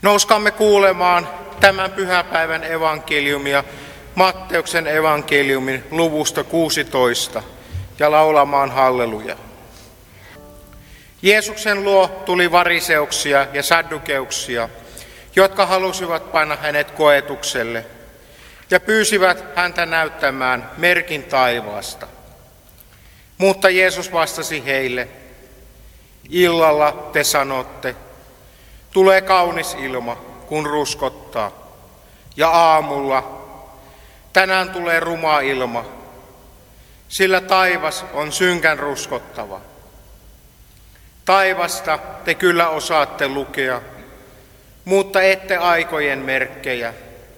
Nouskaamme kuulemaan tämän pyhäpäivän evankeliumia Matteuksen evankeliumin luvusta 16 ja laulamaan halleluja. Jeesuksen luo tuli fariseuksia ja saddukeuksia, jotka halusivat panna hänet koetukselle ja pyysivät häntä näyttämään merkin taivaasta. Mutta Jeesus vastasi heille, illalla te sanotte, tulee kaunis ilma, kun ruskottaa, ja aamulla, tänään tulee ruma ilma, sillä taivas on synkän ruskottava. Taivasta te kyllä osaatte lukea, mutta ette aikojen merkkejä.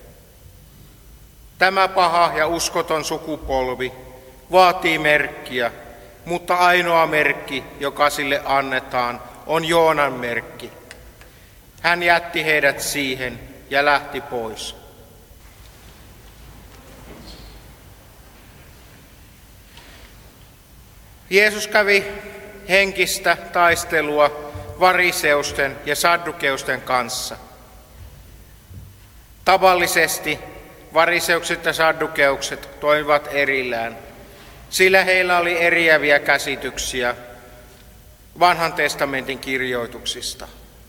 Tämä paha ja uskoton sukupolvi vaatii merkkiä, mutta ainoa merkki, joka sille annetaan, on Joonan merkki. Hän jätti heidät siihen ja lähti pois. Jeesus kävi henkistä taistelua fariseusten ja saddukeusten kanssa. Tavallisesti fariseukset ja saddukeukset toimivat erillään, sillä heillä oli eriäviä käsityksiä vanhan testamentin kirjoituksista.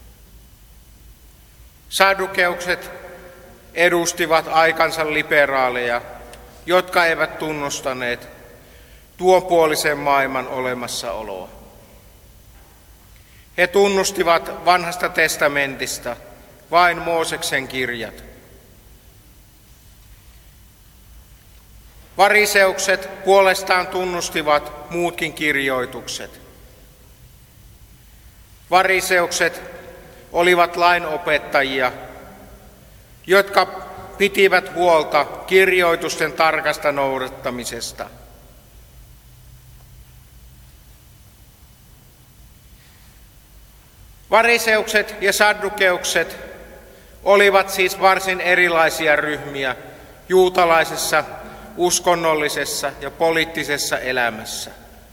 Saddukeukset edustivat aikansa liberaaleja, jotka eivät tunnustaneet tuonpuolisen maailman olemassaoloa. He tunnustivat vanhasta testamentista vain Mooseksen kirjat. Fariseukset puolestaan tunnustivat muutkin kirjoitukset. Fariseukset olivat lainopettajia, jotka pitivät huolta kirjoitusten tarkasta noudattamisesta. Fariseukset ja saddukeukset olivat siis varsin erilaisia ryhmiä juutalaisessa uskonnollisessa ja poliittisessa elämässä.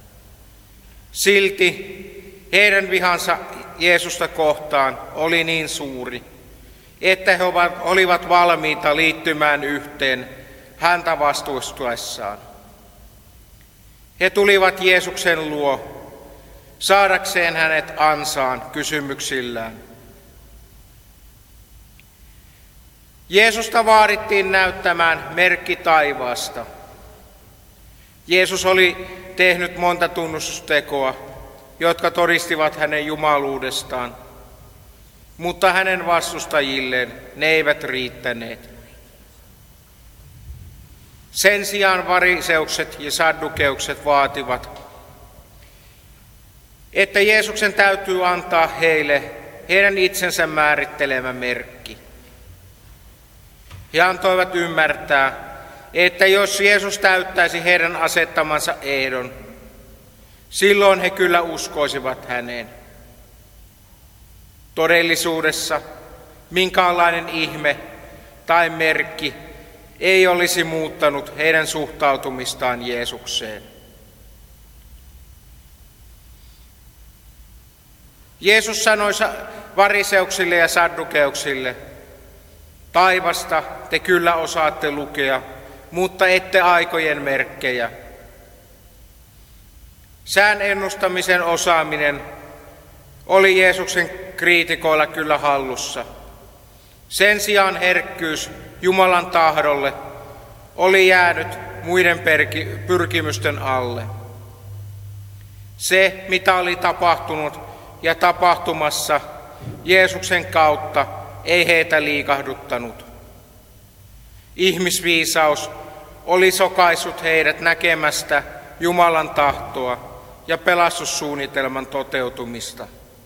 Silti heidän vihansa Jeesusta kohtaan oli niin suuri, että he olivat valmiita liittymään yhteen häntä vastustaessaan. He tulivat Jeesuksen luo saadakseen hänet ansaan kysymyksillään. Jeesusta vaadittiin näyttämään merkki taivaasta. Jeesus oli tehnyt monta tunnustustekoa, jotka todistivat hänen jumaluudestaan, mutta hänen vastustajilleen ne eivät riittäneet. Sen sijaan fariseukset ja saddukeukset vaativat, että Jeesuksen täytyy antaa heille heidän itsensä määrittelemä merkki. He antoivat ymmärtää, että jos Jeesus täyttäisi heidän asettamansa ehdon, silloin he kyllä uskoisivat häneen. Todellisuudessa minkäänlainen ihme tai merkki ei olisi muuttanut heidän suhtautumistaan Jeesukseen. Jeesus sanoi fariseuksille ja saddukeuksille, taivasta te kyllä osaatte lukea, mutta ette aikojen merkkejä. Sään ennustamisen osaaminen oli Jeesuksen kriitikoilla kyllä hallussa. Sen sijaan herkkyys Jumalan tahdolle oli jäänyt muiden pyrkimysten alle. Se, mitä oli tapahtunut ja tapahtumassa Jeesuksen kautta, ei heitä liikahduttanut. Ihmisviisaus oli sokaissut heidät näkemästä Jumalan tahtoa ja pelastussuunnitelman toteutumista.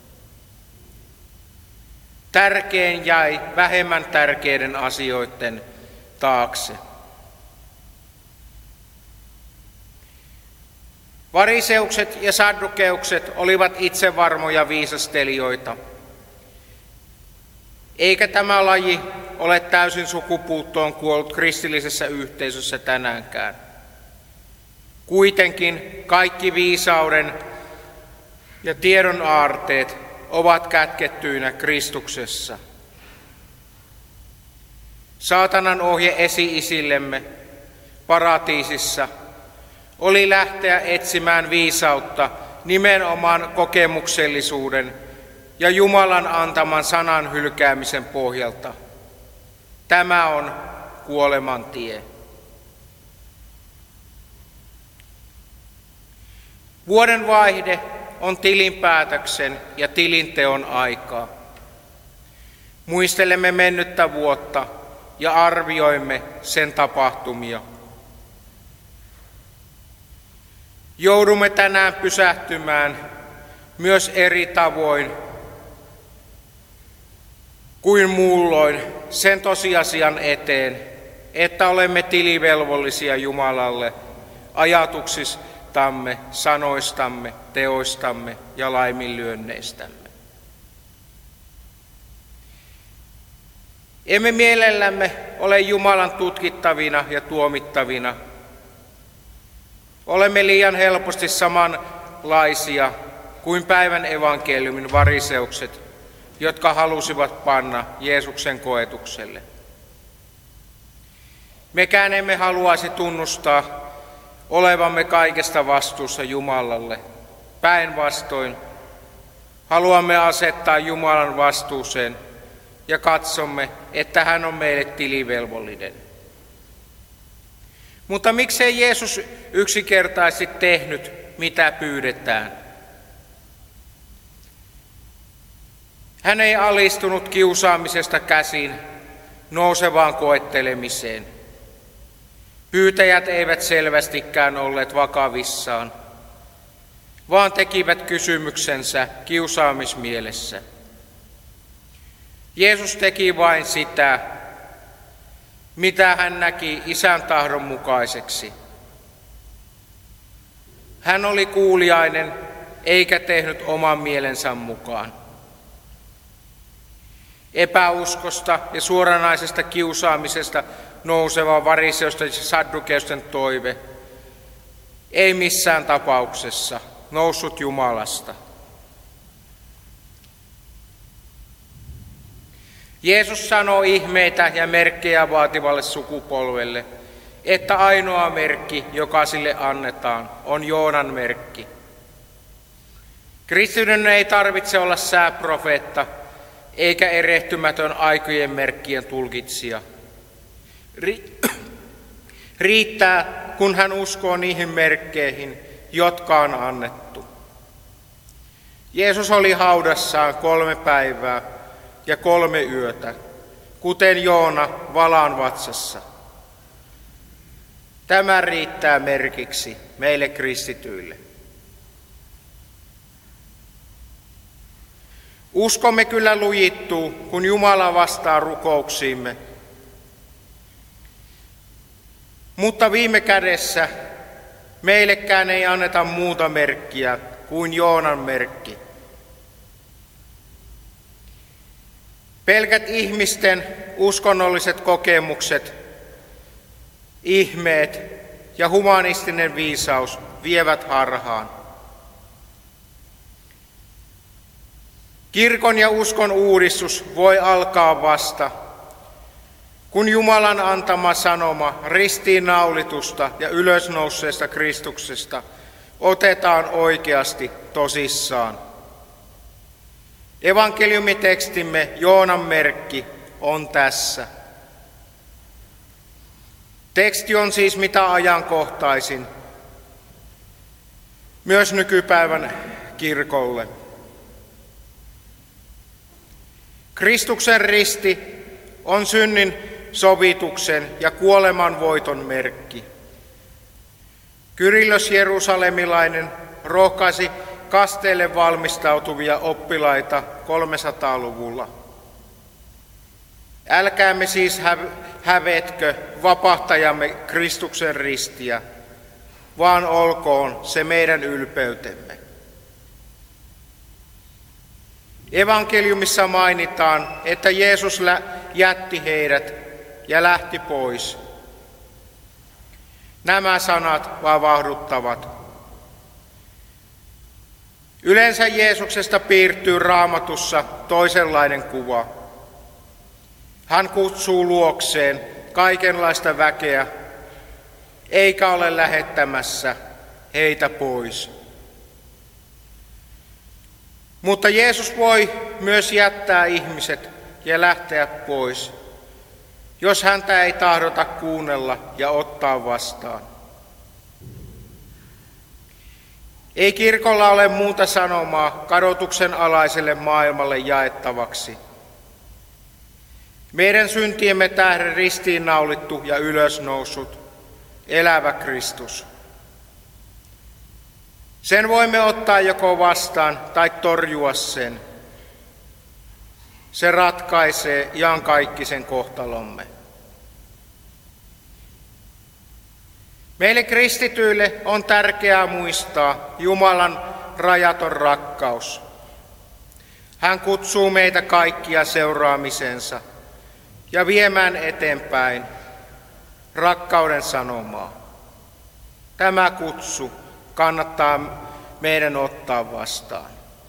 Tärkein jäi vähemmän tärkeiden asioiden taakse. Fariseukset ja saddukeukset olivat itsevarmoja viisastelijoita. Eikä tämä laji ole täysin sukupuuttoon kuollut kristillisessä yhteisössä tänäänkään. Kuitenkin kaikki viisauden ja tiedon aarteet ovat kätkettyinä Kristuksessa. Saatanan ohje esi-isillemme paratiisissa oli lähteä etsimään viisautta nimenomaan kokemuksellisuuden ja Jumalan antaman sanan hylkäämisen pohjalta. Tämä on kuoleman tie. Vuodenvaihde on tilinpäätöksen ja tilinteon aikaa. Muistelemme mennyttä vuotta ja arvioimme sen tapahtumia. Joudumme tänään pysähtymään myös eri tavoin kuin muulloin sen tosiasian eteen, että olemme tilivelvollisia Jumalalle ajatuksistamme, sanoistamme, teoistamme ja laiminlyönneistämme. Emme mielellämme ole Jumalan tutkittavina ja tuomittavina. Olemme liian helposti samanlaisia kuin päivän evankeliumin variseukset, jotka halusivat panna Jeesuksen koetukselle. Mekään emme haluaisi tunnustaa olevamme kaikesta vastuussa Jumalalle. Päinvastoin haluamme asettaa Jumalan vastuuseen ja katsomme, että hän on meille tilivelvollinen. Mutta miksei Jeesus yksinkertaisesti tehnyt, mitä pyydetään? Hän ei alistunut kiusaamisesta käsin nousevaan koettelemiseen. Pyytäjät eivät selvästikään olleet vakavissaan, vaan tekivät kysymyksensä kiusaamismielessä. Jeesus teki vain sitä, mitä hän näki Isän tahdon mukaiseksi. Hän oli kuuliainen eikä tehnyt oman mielensä mukaan. Epäuskosta ja suoranaisesta kiusaamisesta nouseva variseusten ja saddukeusten toive ei missään tapauksessa noussut Jumalasta. Jeesus sanoo ihmeitä ja merkkejä vaativalle sukupolvelle, että ainoa merkki, joka sille annetaan, on Joonan merkki. Kristityn ei tarvitse olla sääprofeetta eikä erehtymätön aikojen merkkien tulkitsija. Riittää, kun hän uskoo niihin merkkeihin, jotka on annettu. Jeesus oli haudassaan 3 päivää ja 3 yötä, kuten Joona valan vatsassa. Tämä riittää merkiksi meille kristityille. Uskomme kyllä lujittuu, kun Jumala vastaa rukouksiimme. Mutta viime kädessä meillekään ei anneta muuta merkkiä kuin Joonan merkki. Pelkät ihmisten uskonnolliset kokemukset, ihmeet ja humanistinen viisaus vievät harhaan. Kirkon ja uskon uudistus voi alkaa vasta, kun Jumalan antama sanoma ristiinnaulitusta ja ylösnouseesta Kristuksesta otetaan oikeasti tosissaan. Evankeliumitekstimme Joonan merkki on tässä. Teksti on siis mitä ajankohtaisin myös nykypäivän kirkolle. Kristuksen risti on synnin sovituksen ja kuoleman voiton merkki. Kyrillos jerusalemilainen rohkaisi kasteelle valmistautuvia oppilaita 300-luvulla. Älkäämme siis hävetkö vapahtajamme Kristuksen ristiä, vaan olkoon se meidän ylpeytemme. Evankeliumissa mainitaan, että Jeesus jätti heidät ja lähti pois. Nämä sanat vavahduttavat. Yleensä Jeesuksesta piirtyy Raamatussa toisenlainen kuva. Hän kutsuu luokseen kaikenlaista väkeä, eikä ole lähettämässä heitä pois. Mutta Jeesus voi myös jättää ihmiset ja lähteä pois, jos häntä ei tahdota kuunnella ja ottaa vastaan. Ei kirkolla ole muuta sanomaa kadotuksen alaiselle maailmalle jaettavaksi. Meidän syntiemme tähden ristiinnaulittu ja ylösnoussut, elävä Kristus. Sen voimme ottaa joko vastaan tai torjua sen. Se ratkaisee iankaikkisen kohtalomme. Meille kristityille on tärkeää muistaa Jumalan rajaton rakkaus. Hän kutsuu meitä kaikkia seuraamisensa ja viemään eteenpäin rakkauden sanomaa. Tämä kutsu kannattaa meidän ottaa vastaan.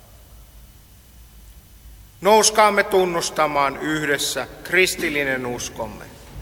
Nouskaamme tunnustamaan yhdessä kristillinen uskomme.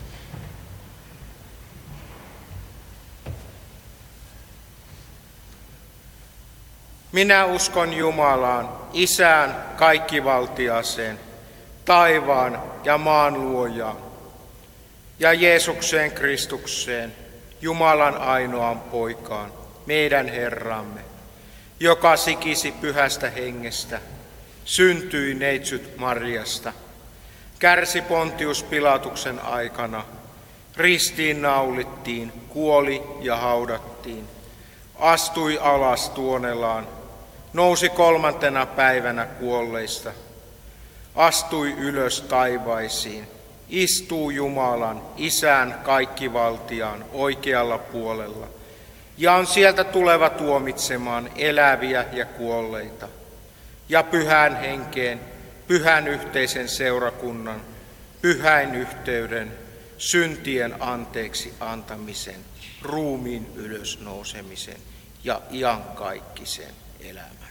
Minä uskon Jumalaan, Isään kaikkivaltiaseen, taivaan ja maan luojaan, ja Jeesukseen Kristukseen, Jumalan ainoaan poikaan, meidän Herramme, joka sikisi pyhästä hengestä, syntyi neitsyt Marjasta, kärsi Pontius Pilatuksen aikana, ristiin naulittiin, kuoli ja haudattiin, astui alas tuonelaan, nousi 3. päivänä kuolleista, astui ylös taivaisiin, istuu Jumalan, Isän kaikkivaltiaan oikealla puolella, ja on sieltä tuleva tuomitsemaan eläviä ja kuolleita, ja pyhän henkeen, pyhän yhteisen seurakunnan, pyhäin yhteyden, syntien anteeksi antamisen, ruumiin ylösnousemisen ja iankaikkisen elämän.